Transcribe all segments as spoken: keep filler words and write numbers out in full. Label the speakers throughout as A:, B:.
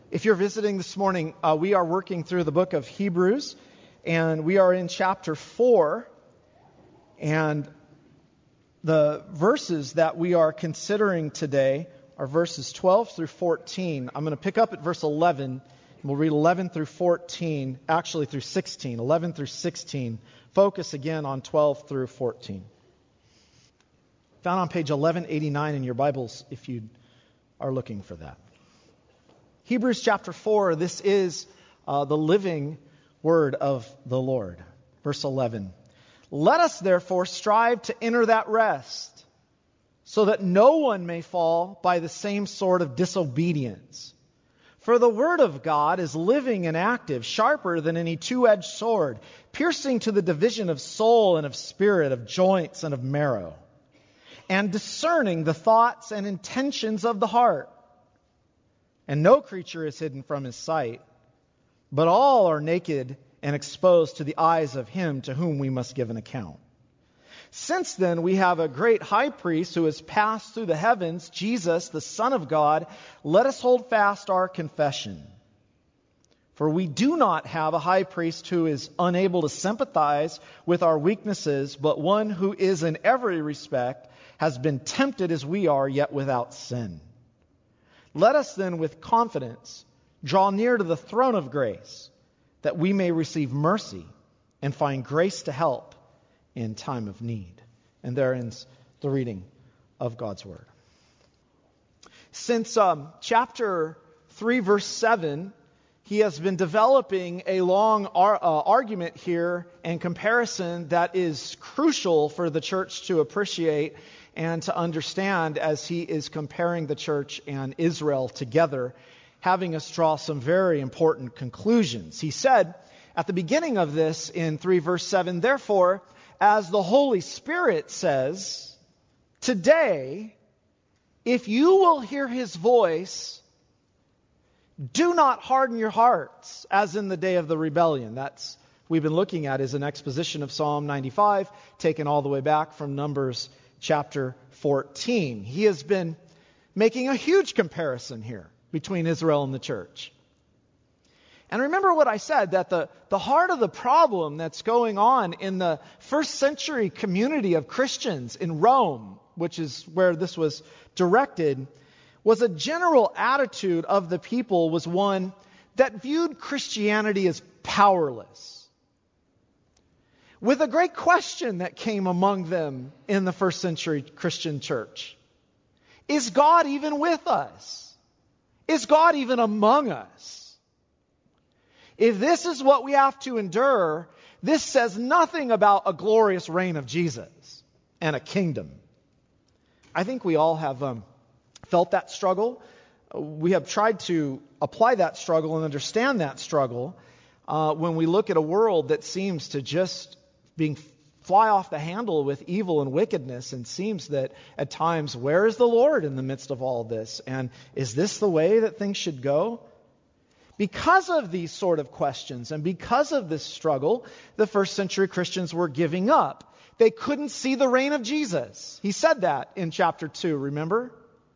A: If you're visiting this morning, uh, we are working through the book of Hebrews, and we are in chapter four. And the verses that we are considering today are verses twelve through fourteen. I'm going to pick up at verse eleven, and we'll read eleven through fourteen, actually through sixteen, eleven through sixteen. Focus again on twelve through fourteen. Found on page eleven eighty-nine in your Bibles if you are looking for that. Hebrews chapter four, this is uh, the living word of the Lord. Verse eleven. Let us therefore strive to enter that rest, so that no one may fall by the same sort of disobedience. For the word of God is living and active, sharper than any two-edged sword, piercing to the division of soul and of spirit, of joints and of marrow, and discerning the thoughts and intentions of the heart. And no creature is hidden from his sight, but all are naked and exposed to the eyes of him to whom we must give an account. Since then we have a great high priest who has passed through the heavens, Jesus, the Son of God, let us hold fast our confession. For we do not have a high priest who is unable to sympathize with our weaknesses, but one who is in every respect has been tempted as we are, yet without sin. Let us then with confidence draw near to the throne of grace, that we may receive mercy and find grace to help in time of need. And there ends the reading of God's Word. Since um, chapter three, verse seven, he has been developing a long ar- uh, argument here and comparison that is crucial for the church to appreciate and to understand as he is comparing the church and Israel together, having us draw some very important conclusions. He said at the beginning of this in three verse seven, therefore, as the Holy Spirit says, today, if you will hear his voice, do not harden your hearts as in the day of the rebellion. That's we've been looking at is an exposition of Psalm ninety-five, taken all the way back from Numbers chapter fourteen. He has been making a huge comparison here between Israel and the church. And remember what I said, that the, the heart of the problem that's going on in the first century community of Christians in Rome, which is where this was directed, was a general attitude of the people was one that viewed Christianity as powerless. With a great question that came among them in the first century Christian church. Is God even with us? Is God even among us? If this is what we have to endure, this says nothing about a glorious reign of Jesus and a kingdom. I think we all have um, felt that struggle. We have tried to apply that struggle and understand that struggle uh, when we look at a world that seems to just being fly off the handle with evil and wickedness, and seems that at times, where is the Lord in the midst of all this? And is this the way that things should go? Because of these sort of questions and because of this struggle, the first century Christians were giving up. They couldn't see the reign of Jesus. He said that in chapter two, remember?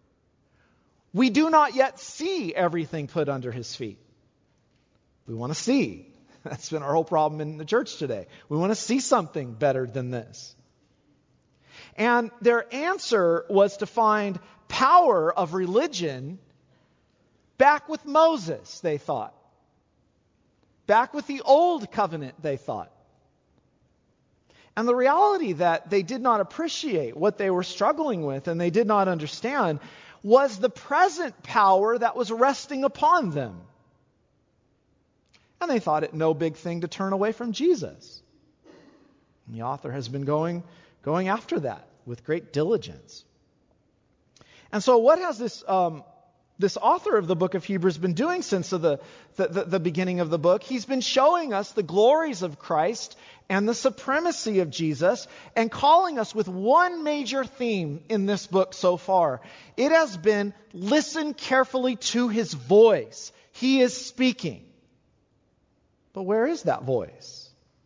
A: We do not yet see everything put under his feet. We want to see. That's been our whole problem in the church today. We want to see something better than this. And their answer was to find power of religion back with Moses, they thought. Back with the old covenant, they thought. And the reality that they did not appreciate what they were struggling with and they did not understand was the present power that was resting upon them. And they thought it no big thing to turn away from Jesus. And the author has been going, going after that with great diligence. And so what has this um, this author of the book of Hebrews been doing since the, the, the, the beginning of the book? He's been showing us the glories of Christ and the supremacy of Jesus and calling us with one major theme in this book so far. It has been, listen carefully to his voice. He is speaking. But where is that voice?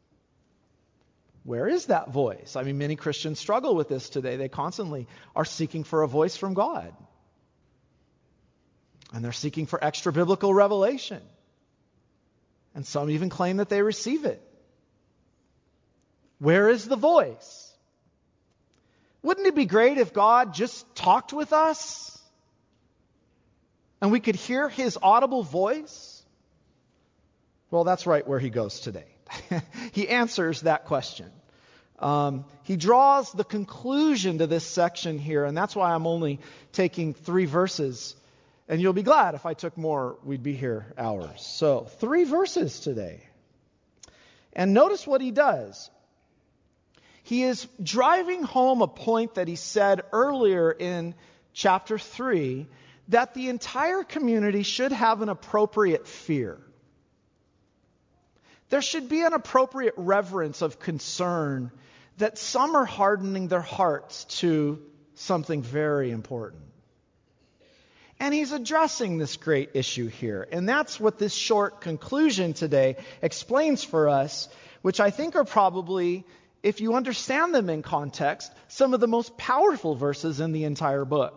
A: Where is that voice? I mean, many Christians struggle with this today. They constantly are seeking for a voice from God. And they're seeking for extra biblical revelation. And some even claim that they receive it. Where is the voice? Wouldn't it be great if God just talked with us and we could hear his audible voice? Well, that's right where he goes today. He answers that question. Um, he draws the conclusion to this section here, and that's why I'm only taking three verses. And you'll be glad if I took more, we'd be here hours. So, three verses today. And notice what he does. He is driving home a point that he said earlier in chapter three, that the entire community should have an appropriate fear. There should be an appropriate reverence of concern that some are hardening their hearts to something very important. And he's addressing this great issue here. And that's what this short conclusion today explains for us, which I think are probably, if you understand them in context, some of the most powerful verses in the entire book.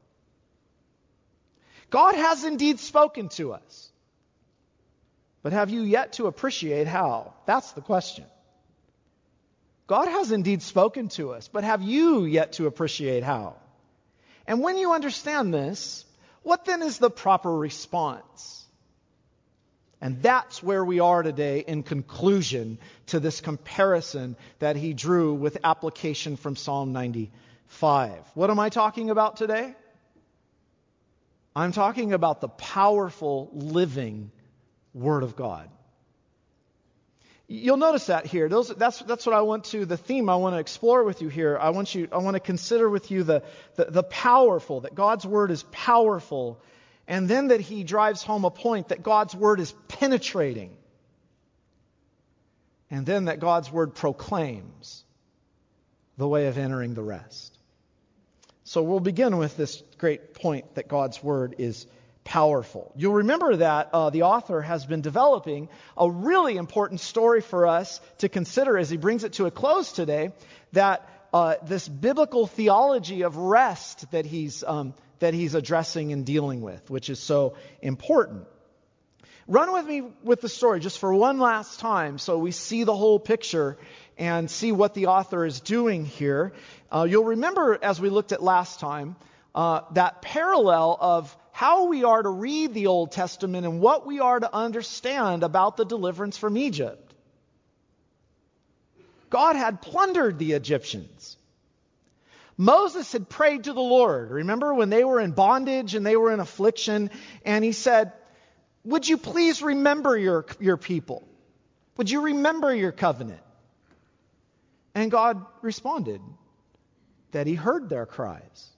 A: God has indeed spoken to us. But have you yet to appreciate how? That's the question. God has indeed spoken to us, but have you yet to appreciate how? And when you understand this, what then is the proper response? And that's where we are today in conclusion to this comparison that he drew with application from Psalm ninety-five. What am I talking about today? I'm talking about the powerful, living Word of God. You'll notice that here. Those, that's, that's what I want to, the theme I want to explore with you here. I want you, I want to consider with you the, the, the powerful, that God's Word is powerful, and then that he drives home a point that God's Word is penetrating, and then that God's Word proclaims the way of entering the rest. So we'll begin with this great point that God's Word is powerful. You'll remember that uh, the author has been developing a really important story for us to consider as he brings it to a close today, that uh, this biblical theology of rest that he's um, that he's addressing and dealing with, which is so important. Run with me with the story just for one last time so we see the whole picture and see what the author is doing here. Uh, you'll remember, as we looked at last time, uh, that parallel of how we are to read the Old Testament and what we are to understand about the deliverance from Egypt. God had plundered the Egyptians. Moses had prayed to the Lord. Remember when they were in bondage and they were in affliction, and he said, would you please remember your, your people? Would you remember your covenant? And God responded that he heard their cries.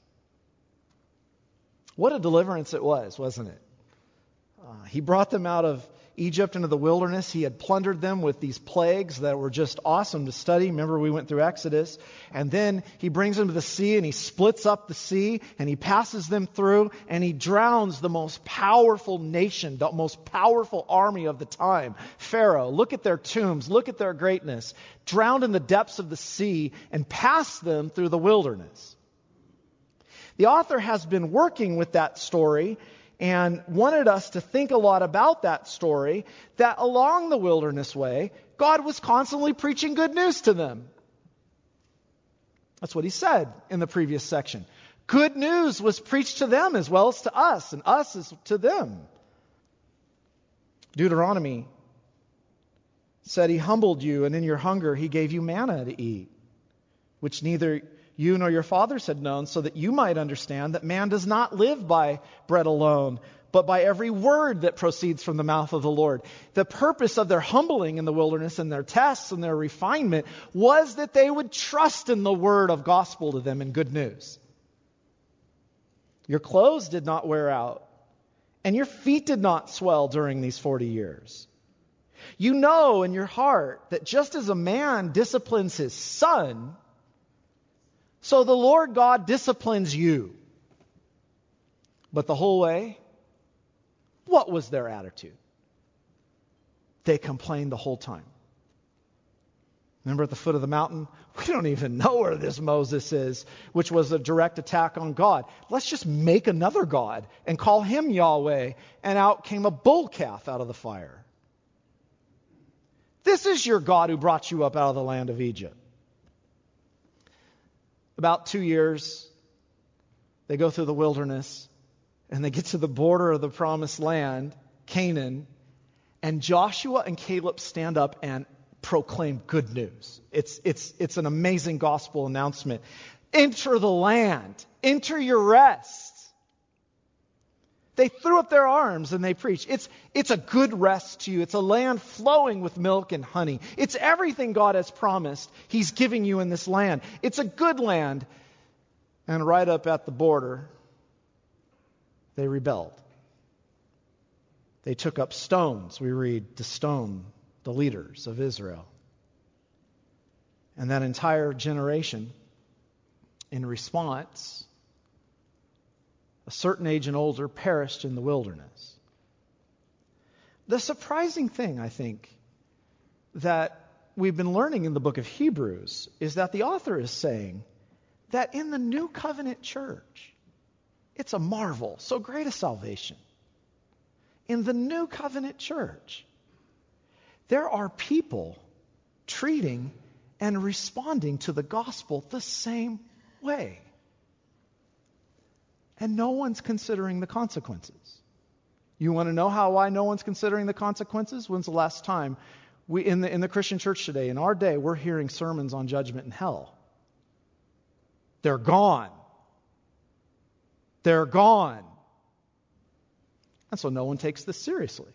A: What a deliverance it was, wasn't it? Uh, he brought them out of Egypt into the wilderness. He had plundered them with these plagues that were just awesome to study. Remember, we went through Exodus. And then he brings them to the sea, and he splits up the sea, and he passes them through, and he drowns the most powerful nation, the most powerful army of the time, Pharaoh. Look at their tombs. Look at their greatness. Drowned in the depths of the sea and passed them through the wilderness. The author has been working with that story and wanted us to think a lot about that story, that along the wilderness way, God was constantly preaching good news to them. That's what he said in the previous section. Good news was preached to them as well as to us, and us as to them. Deuteronomy said he humbled you, and in your hunger he gave you manna to eat, which neither you nor your fathers had known, so that you might understand that man does not live by bread alone, but by every word that proceeds from the mouth of the Lord. The purpose of their humbling in the wilderness and their tests and their refinement was that they would trust in the word of gospel to them and good news. Your clothes did not wear out, and your feet did not swell during these forty years. You know in your heart that just as a man disciplines his son, so the Lord God disciplines you. But the whole way, what was their attitude? They complained the whole time. Remember at the foot of the mountain? We don't even know where this Moses is, which was a direct attack on God. Let's just make another God and call him Yahweh. And out came a bull calf out of the fire. This is your God who brought you up out of the land of Egypt. About two years, they go through the wilderness, and they get to the border of the promised land, Canaan, and Joshua and Caleb stand up and proclaim good news. It's, it's, it's an amazing gospel announcement. Enter the land. Enter your rest. They threw up their arms and they preached. It's, it's a good rest to you. It's a land flowing with milk and honey. It's everything God has promised He's giving you in this land. It's a good land. And right up at the border, they rebelled. They took up stones, we read, to stone the leaders of Israel. And that entire generation, in response, a certain age and older, perished in the wilderness. The surprising thing, I think, that we've been learning in the book of Hebrews is that the author is saying that in the new covenant church, it's a marvel, so great a salvation. In the new covenant church, there are people treating and responding to the gospel the same way. And no one's considering the consequences. You want to know how why no one's considering the consequences? When's the last time we in the in the Christian church today, in our day, we're hearing sermons on judgment and hell? They're gone. They're gone. And so no one takes this seriously.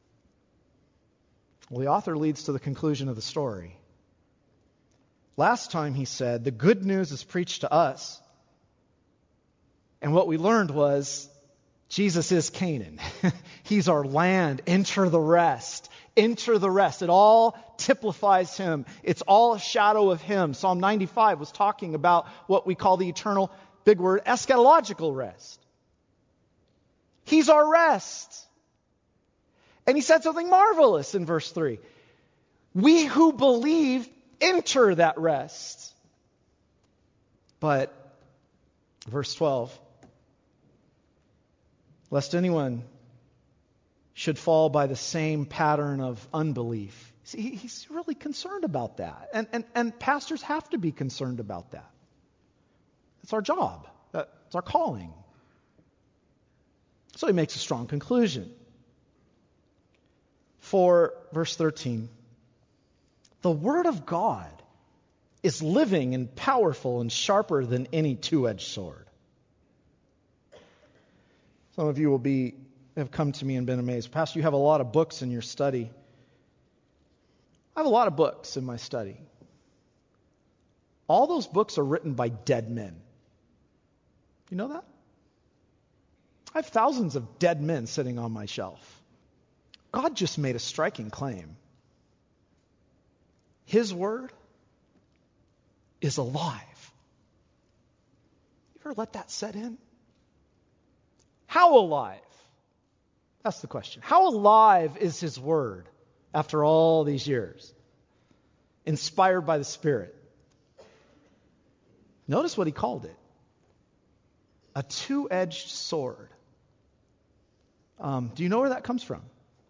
A: Well, the author leads to the conclusion of the story. Last time he said, the good news is preached to us. And what we learned was, Jesus is Canaan. He's our land. Enter the rest. Enter the rest. It all typifies Him. It's all a shadow of Him. Psalm ninety-five was talking about what we call the eternal, big word, eschatological rest. He's our rest. And he said something marvelous in verse three. We who believe enter that rest. But, verse twelve, lest anyone should fall by the same pattern of unbelief. See, he's really concerned about that. And, and, and pastors have to be concerned about that. It's our job. It's our calling. So he makes a strong conclusion. For, verse thirteen, the Word of God is living and powerful and sharper than any two-edged sword. Some of you will be have come to me and been amazed. Pastor, you have a lot of books in your study. I have a lot of books in my study. All those books are written by dead men. You know that? I have thousands of dead men sitting on my shelf. God just made a striking claim. His word is alive. You ever let that set in? How alive? That's the question. How alive is His word after all these years? Inspired by the Spirit. Notice what he called it. A two-edged sword. Um, do you know where that comes from?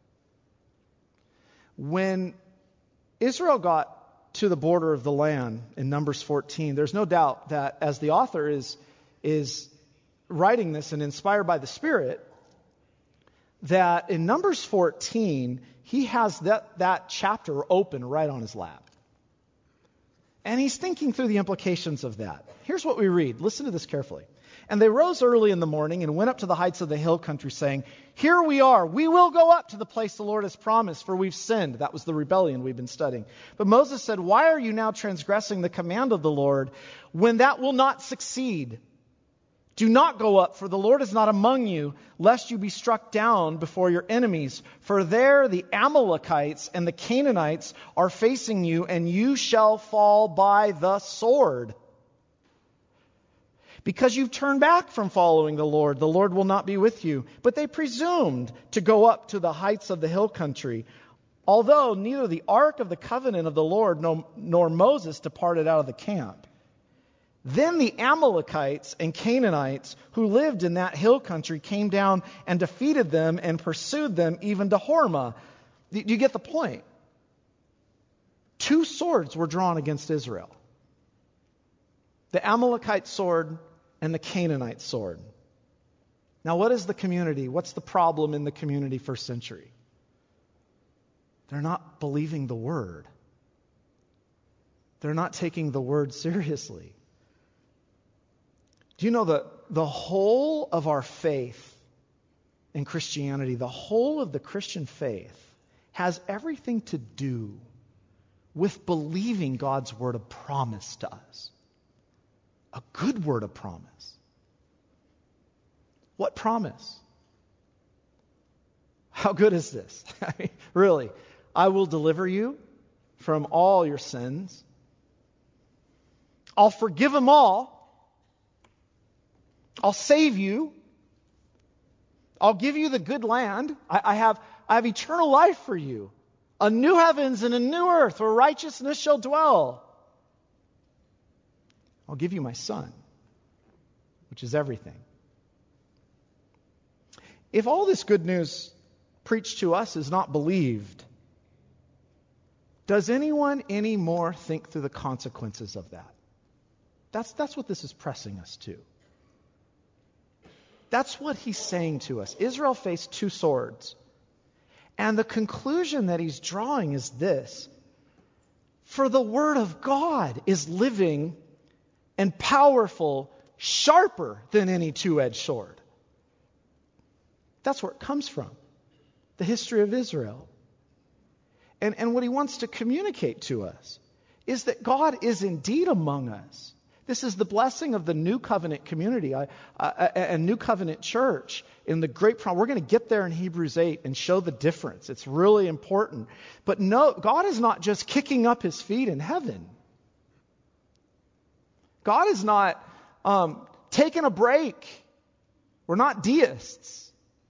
A: When Israel got to the border of the land in Numbers fourteen, there's no doubt that as the author is, is writing this and inspired by the Spirit, that in Numbers fourteen, he has that, that chapter open right on his lap. And he's thinking through the implications of that. Here's what we read. Listen to this carefully. And they rose early in the morning and went up to the heights of the hill country, saying, here we are. We will go up to the place the Lord has promised, for we've sinned. That was the rebellion we've been studying. But Moses said, why are you now transgressing the command of the Lord when that will not succeed? Do not go up, for the Lord is not among you, lest you be struck down before your enemies. For there the Amalekites and the Canaanites are facing you, and you shall fall by the sword. Because you've turned back from following the Lord, the Lord will not be with you. But they presumed to go up to the heights of the hill country. although neither the ark of the covenant of the Lord nor, nor Moses departed out of the camp. Then the Amalekites and Canaanites who lived in that hill country came down and defeated them and pursued them even to Hormah. Do you get the point? Two swords were drawn against Israel. The Amalekite sword and the Canaanite sword. Now, what is the community? What's the problem in the community first century? They're not believing the word. They're not taking the word seriously. Do you know that the whole of our faith in Christianity, the whole of the Christian faith, has everything to do with believing God's word of promise to us? A good word of promise. What promise? How good is this? I mean, really, I will deliver you from all your sins. I'll forgive them all. I'll save you. I'll give you the good land. I, I have I have eternal life for you. A new heavens and a new earth where righteousness shall dwell. I'll give you my Son, which is everything. If all this good news preached to us is not believed, does anyone any more think through the consequences of that? That's, that's what this is pressing us to. That's what he's saying to us. Israel faced two swords. And the conclusion that he's drawing is this. For the word of God is living and powerful, sharper than any two-edged sword. That's where it comes from. The history of Israel. And, and what he wants to communicate to us is that God is indeed among us. This is the blessing of the New Covenant community uh, uh, and New Covenant church in the great prom. We're going to get there in Hebrews eight and show the difference. It's really important. But no, God is not just kicking up his feet in heaven. God is not um, taking a break. We're not deists.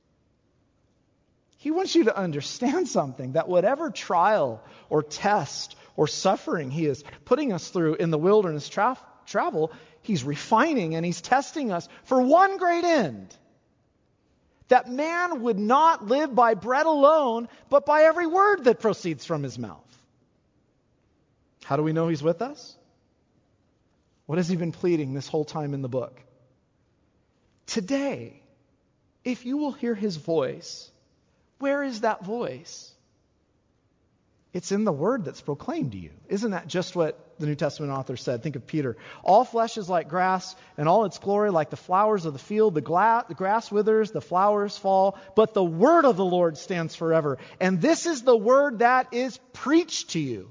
A: He wants you to understand something, that whatever trial or test or suffering he is putting us through in the wilderness tra- travel, he's refining and he's testing us for one great end. That man would not live by bread alone, but by every word that proceeds from his mouth. How do we know he's with us? What has he been pleading this whole time in the book? Today, if you will hear his voice, where is that voice? It's in the word that's proclaimed to you. Isn't that just what the New Testament author said? Think of Peter. All flesh is like grass, and all its glory like the flowers of the field. The, gla- the grass withers, the flowers fall, but the word of the Lord stands forever. And this is the word that is preached to you.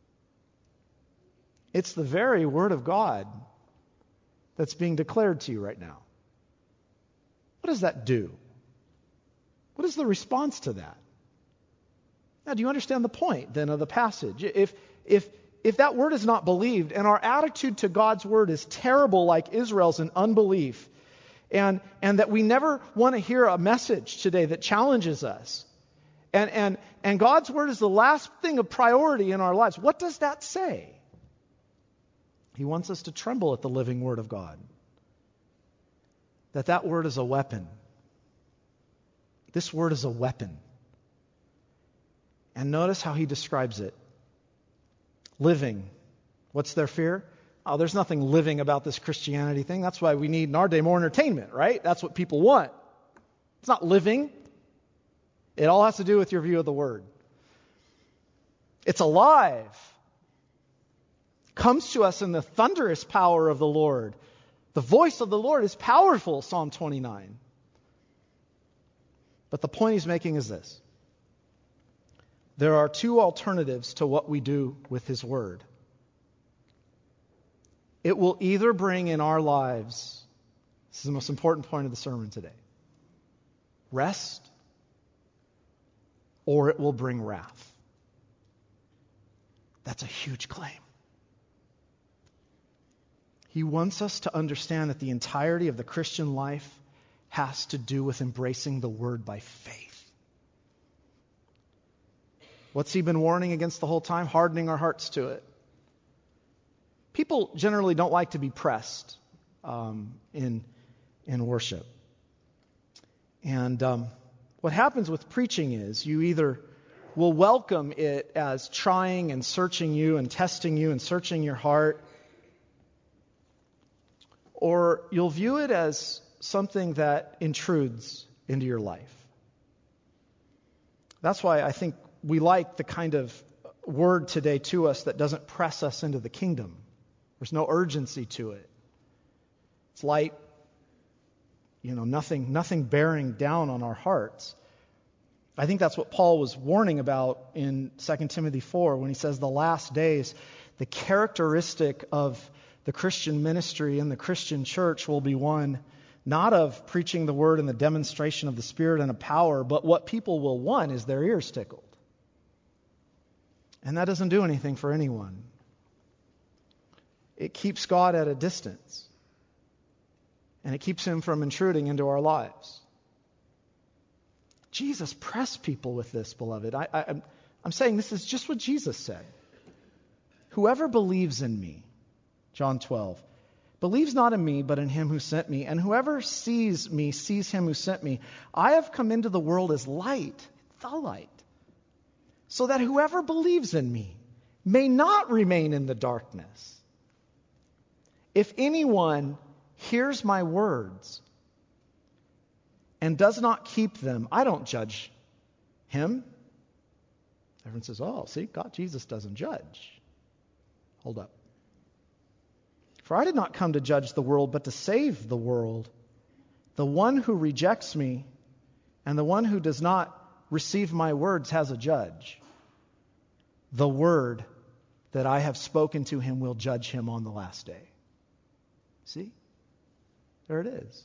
A: It's the very word of God that's being declared to you right now. What does that do? What is the response to that? Now, do you understand the point then of the passage? If if if that word is not believed and our attitude to God's word is terrible like Israel's in unbelief, and and that we never want to hear a message today that challenges us, and and and God's word is the last thing of priority in our lives, what does that say? He wants us to tremble at the living word of God. That that word is a weapon. This word is a weapon. And notice how he describes it. Living. What's their fear? Oh, there's nothing living about this Christianity thing. That's why we need in our day more entertainment, right? That's what people want. It's not living. It all has to do with your view of the word. It's alive. Comes to us in the thunderous power of the Lord. The voice of the Lord is powerful, Psalm twenty-nine. But the point he's making is this. There are two alternatives to what we do with his word. It will either bring in our lives, this is the most important point of the sermon today, rest, or it will bring wrath. That's a huge claim. He wants us to understand that the entirety of the Christian life has to do with embracing the word by faith. What's he been warning against the whole time? Hardening our hearts to it. People generally don't like to be pressed um, in, in worship. And um, what happens with preaching is you either will welcome it as trying and searching you and testing you and searching your heart, or you'll view it as something that intrudes into your life. That's why I think we like the kind of word today to us that doesn't press us into the kingdom. There's no urgency to it. It's light, you know, nothing, nothing bearing down on our hearts. I think that's what Paul was warning about in Second Timothy four when he says the last days, the characteristic of the Christian ministry and the Christian church will be one not of preaching the word and the demonstration of the Spirit and of power, but what people will want is their ears tickled. And that doesn't do anything for anyone. It keeps God at a distance. And it keeps him from intruding into our lives. Jesus pressed people with this, beloved. I, I, I'm, I'm saying this is just what Jesus said. Whoever believes in me, John twelve, believes not in me, but in him who sent me. And whoever sees me sees him who sent me. I have come into the world as light, the light, so that whoever believes in me may not remain in the darkness. If anyone hears my words and does not keep them, I don't judge him. Everyone says, oh, see, God, Jesus doesn't judge. Hold up. For I did not come to judge the world, but to save the world. The one who rejects me and the one who does not receive my words has a judge. The word that I have spoken to him will judge him on the last day. See? There it is.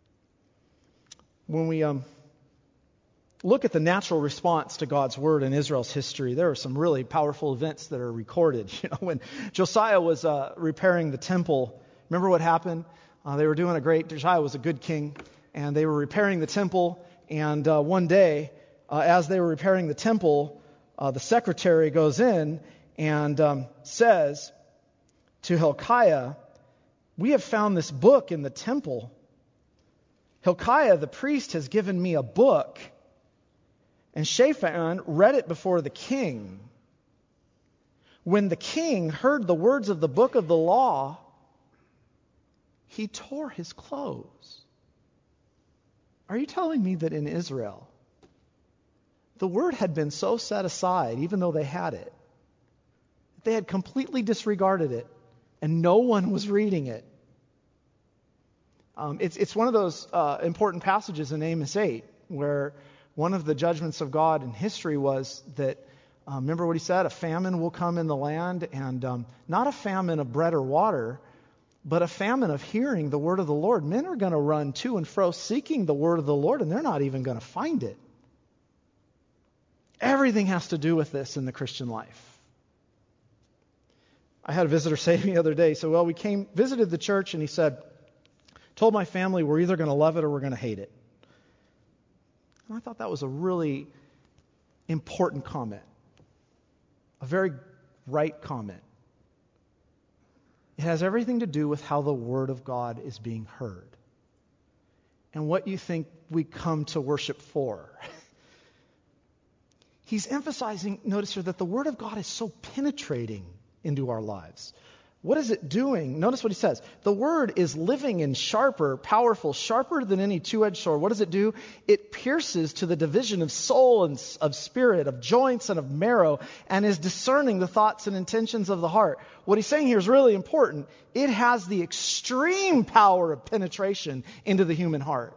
A: When we um, look at the natural response to God's word in Israel's history, there are some really powerful events that are recorded. You know, when Josiah was uh, repairing the temple, remember what happened? Uh, they were doing a great, Josiah was a good king, and they were repairing the temple, and uh, one day, uh, as they were repairing the temple, uh, the secretary goes in and um, says to Hilkiah, we have found this book in the temple. Hilkiah, the priest, has given me a book. And Shaphan read it before the king. When the king heard the words of the book of the law, he tore his clothes. Are you telling me that in Israel, the word had been so set aside, even though they had it, that they had completely disregarded it, and no one was reading it? Um, it's, it's one of those uh, important passages in Amos eight, where one of the judgments of God in history was that, uh, remember what he said, a famine will come in the land, and um, not a famine of bread or water, but a famine of hearing the word of the Lord. Men are going to run to and fro seeking the word of the Lord, and they're not even going to find it. Everything has to do with this in the Christian life. I had a visitor say to me the other day, so well, we came, visited the church, and he said, told my family we're either going to love it or we're going to hate it. And I thought that was a really important comment. A very right comment. It has everything to do with how the Word of God is being heard. And what you think we come to worship for. He's emphasizing, notice here, that the Word of God is so penetrating into our lives. What is it doing? Notice what he says. The word is living and sharper, powerful, sharper than any two-edged sword. What does it do? It pierces to the division of soul and of spirit, of joints and of marrow, and is discerning the thoughts and intentions of the heart. What he's saying here is really important. It has the extreme power of penetration into the human heart.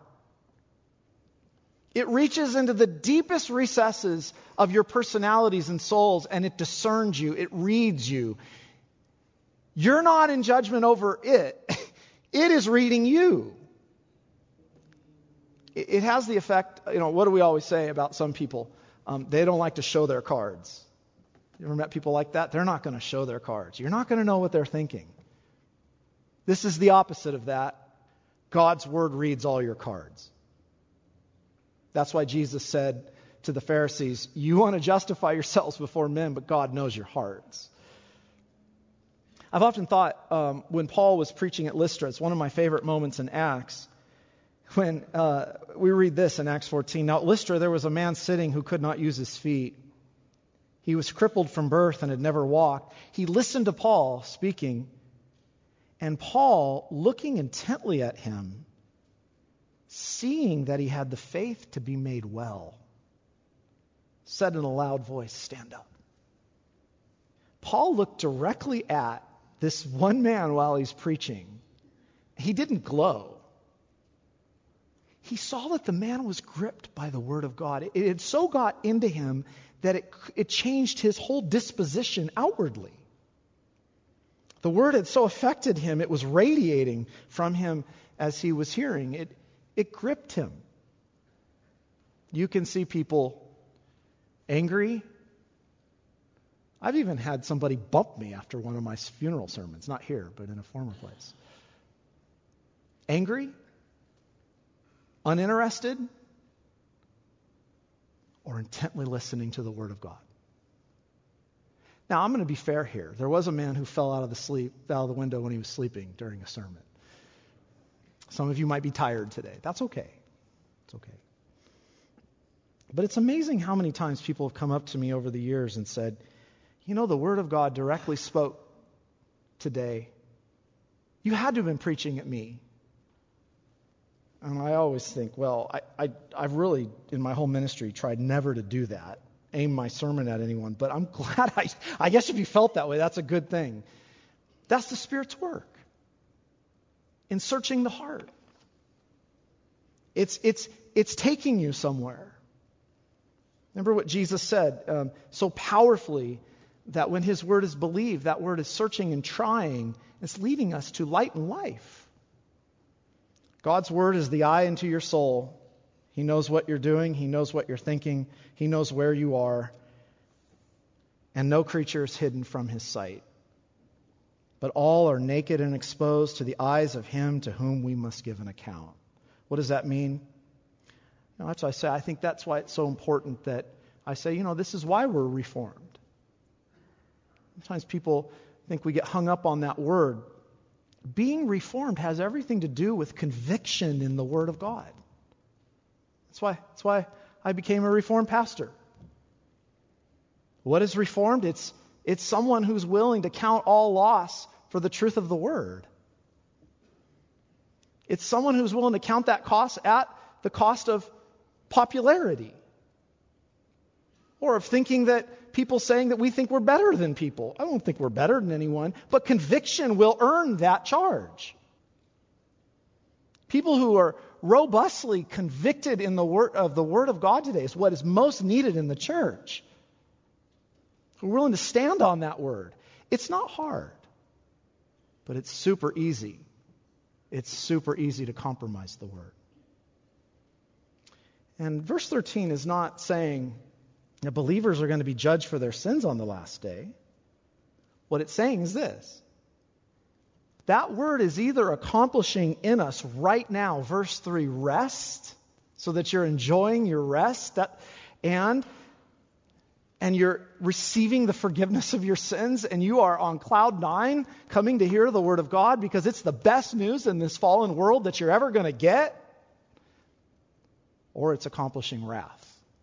A: It reaches into the deepest recesses of your personalities and souls, and it discerns you. It reads you. You're not in judgment over it. It is reading you. It has the effect, you know, what do we always say about some people? Um, they don't like to show their cards. You ever met people like that? They're not going to show their cards. You're not going to know what they're thinking. This is the opposite of that. God's word reads all your cards. That's why Jesus said to the Pharisees, you want to justify yourselves before men, but God knows your hearts. I've often thought um, when Paul was preaching at Lystra, it's one of my favorite moments in Acts, when uh, we read this in Acts fourteen. Now at Lystra there was a man sitting who could not use his feet. He was crippled from birth and had never walked. He listened to Paul speaking, and Paul, looking intently at him, seeing that he had the faith to be made well, said in a loud voice, "Stand up." Paul looked directly at this one man while he's preaching. He didn't glow. He saw that the man was gripped by the word of God. It had so got into him that it, it changed his whole disposition outwardly. The word had so affected him, it was radiating from him as he was hearing. It, it gripped him. You can see people angry. I've even had somebody bump me after one of my funeral sermons, not here, but in a former place. Angry, uninterested, or intently listening to the Word of God. Now, I'm going to be fair here. There was a man who fell out of the sleep, out of the window when he was sleeping during a sermon. Some of you might be tired today. That's okay. It's okay. But it's amazing how many times people have come up to me over the years and said, you know, the Word of God directly spoke today. You had to have been preaching at me. And I always think, well, I, I, I've really, in my whole ministry, tried never to do that, aim my sermon at anyone. But I'm glad, I, I guess if you felt that way, that's a good thing. That's the Spirit's work in searching the heart. It's, it's, it's taking you somewhere. Remember what Jesus said um, so powerfully, that when His Word is believed, that Word is searching and trying. It's leading us to light and life. God's Word is the eye into your soul. He knows what you're doing. He knows what you're thinking. He knows where you are. And no creature is hidden from His sight. But all are naked and exposed to the eyes of Him to whom we must give an account. What does that mean? You know, that's why I say, I think that's why it's so important that I say, you know, this is why we're reformed. Sometimes people think we get hung up on that word. Being reformed has everything to do with conviction in the Word of God. That's why, that's why I became a Reformed pastor. What is reformed? It's, it's someone who's willing to count all loss for the truth of the Word. It's someone who's willing to count that cost at the cost of popularity. Or of thinking that people saying that we think we're better than people. I don't think we're better than anyone, but conviction will earn that charge. People who are robustly convicted in the word of the Word of God today is what is most needed in the church. We're willing to stand on that Word. It's not hard, but it's super easy. It's super easy to compromise the Word. And verse thirteen is not saying that believers are going to be judged for their sins on the last day. What it's saying is this. That word is either accomplishing in us right now, verse three, rest, so that you're enjoying your rest, that, and, and you're receiving the forgiveness of your sins, and you are on cloud nine coming to hear the Word of God because it's the best news in this fallen world that you're ever going to get, or it's accomplishing wrath.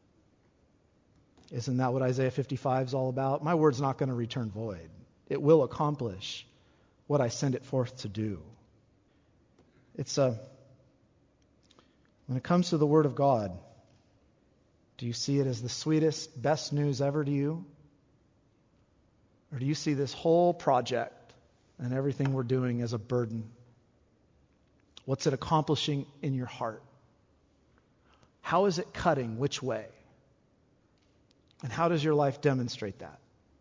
A: Isn't that what Isaiah fifty-five is all about? My word's not going to return void. It will accomplish what I send it forth to do. It's a, when it comes to the Word of God, do you see it as the sweetest, best news ever to you? Or do you see this whole project and everything we're doing as a burden? What's it accomplishing in your heart? How is it cutting? Which way? And how does your life demonstrate that?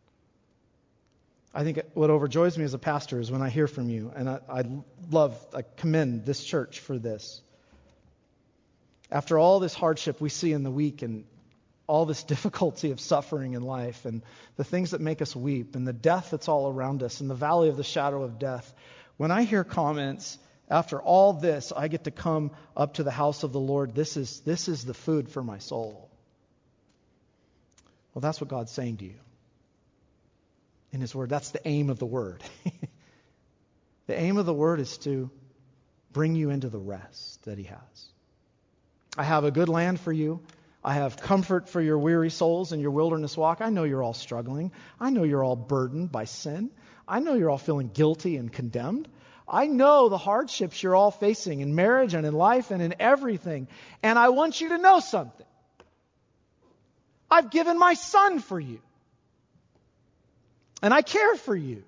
A: I think what overjoys me as a pastor is when I hear from you, and I, I love, I commend this church for this. After all this hardship we see in the week and all this difficulty of suffering in life and the things that make us weep and the death that's all around us and the valley of the shadow of death, when I hear comments, after all this, I get to come up to the house of the Lord, this is, this is the food for my soul. Well, that's what God's saying to you in His Word. That's the aim of the Word. The aim of the Word is to bring you into the rest that He has. I have a good land for you. I have comfort for your weary souls in your wilderness walk. I know you're all struggling. I know you're all burdened by sin. I know you're all feeling guilty and condemned. I know the hardships you're all facing in marriage and in life and in everything. And I want you to know something. I've given my Son for you. And I care for you.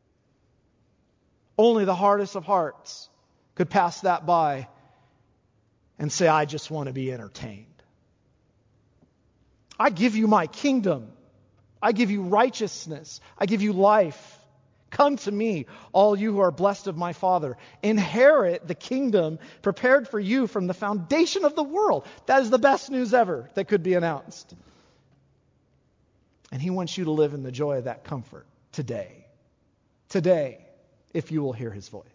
A: Only the hardest of hearts could pass that by and say, I just want to be entertained. I give you my kingdom. I give you righteousness. I give you life. Come to me, all you who are blessed of my Father. Inherit the kingdom prepared for you from the foundation of the world. That is the best news ever that could be announced. And He wants you to live in the joy of that comfort today. Today, if you will hear His voice.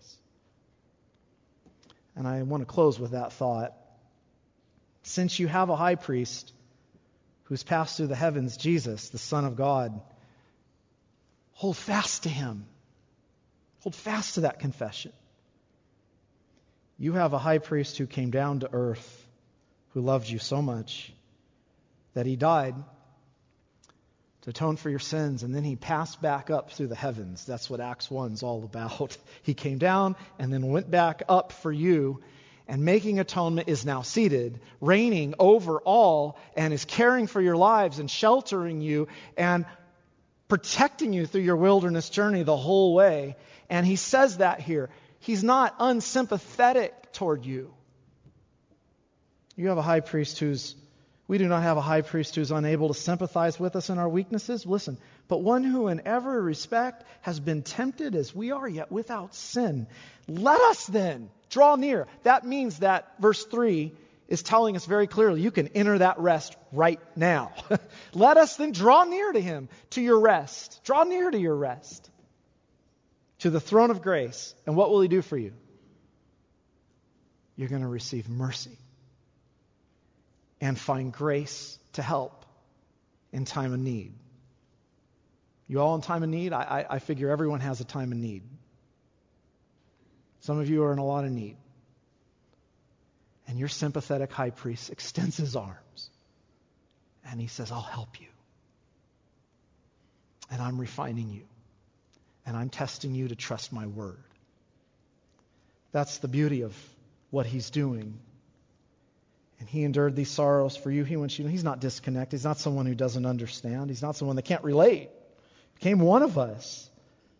A: And I want to close with that thought. Since you have a high priest who's passed through the heavens, Jesus, the Son of God, hold fast to Him. Hold fast to that confession. You have a high priest who came down to earth, who loved you so much that He died to atone for your sins, and then He passed back up through the heavens. That's what Acts one is all about. He came down and then went back up for you, and making atonement is now seated, reigning over all, and is caring for your lives and sheltering you and protecting you through your wilderness journey the whole way. And He says that here. He's not unsympathetic toward you. You have a high priest who's We do not have a high priest who is unable to sympathize with us in our weaknesses. Listen, but one who in every respect has been tempted as we are, yet without sin. Let us then draw near. That means that verse three is telling us very clearly, you can enter that rest right now. Let us then draw near to Him, to your rest. Draw near to your rest. To the throne of grace. And what will He do for you? You're going to receive mercy. And find grace to help in time of need. You all in time of need? I, I, I figure everyone has a time of need. Some of you are in a lot of need. And your sympathetic high priest extends his arms. And he says, I'll help you. And I'm refining you. And I'm testing you to trust my word. That's the beauty of what He's doing. And He endured these sorrows for you. He wants you to know He's not disconnected. He's not someone who doesn't understand. He's not someone that can't relate. He became one of us.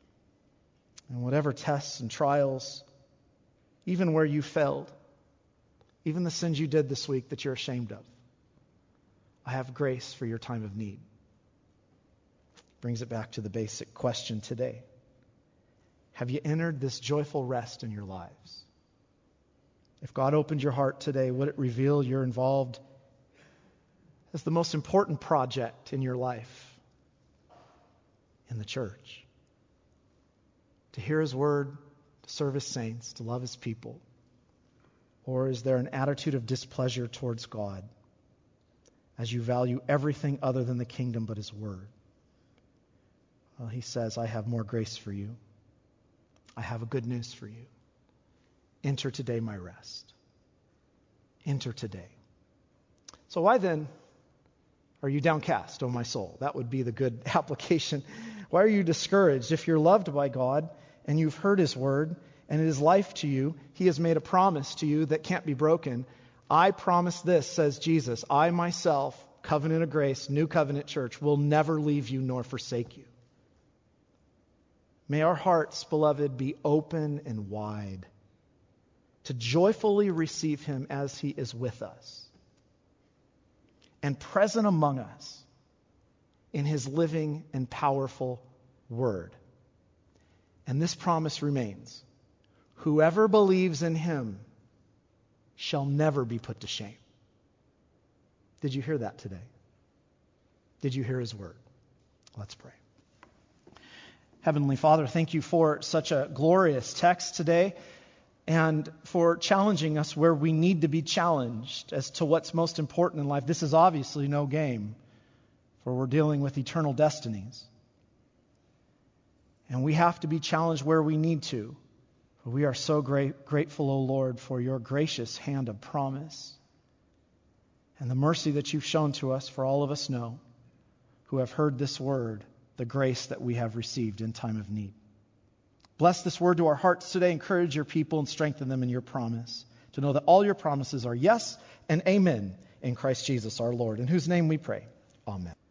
A: And whatever tests and trials, even where you failed, even the sins you did this week that you're ashamed of, I have grace for your time of need. Brings it back to the basic question today. Have you entered this joyful rest in your lives? If God opened your heart today, would it reveal you're involved as the most important project in your life in the church? To hear His word, to serve His saints, to love His people? Or is there an attitude of displeasure towards God as you value everything other than the kingdom but His word? Well, He says, I have more grace for you. I have a good news for you. Enter today my rest. Enter today. So why then are you downcast, O my soul? That would be the good application. Why are you discouraged? If you're loved by God and you've heard His word and it is life to you, He has made a promise to you that can't be broken. I promise this, says Jesus, I myself, covenant of grace, new covenant church, will never leave you nor forsake you. May our hearts, beloved, be open and wide to joyfully receive Him as He is with us and present among us in His living and powerful word. And this promise remains. Whoever believes in Him shall never be put to shame. Did you hear that today? Did you hear His word? Let's pray. Heavenly Father, thank You for such a glorious text today, and for challenging us where we need to be challenged as to what's most important in life. This is obviously no game. for we're dealing with eternal destinies. And we have to be challenged where we need to. For we are so great, grateful, O Lord, for your gracious hand of promise and the mercy that you've shown to us, for all of us know who have heard this word, the grace that we have received in time of need. Bless this word to our hearts today. Encourage your people and strengthen them in your promise, to know that all your promises are yes and amen in Christ Jesus our Lord, in whose name we pray. Amen.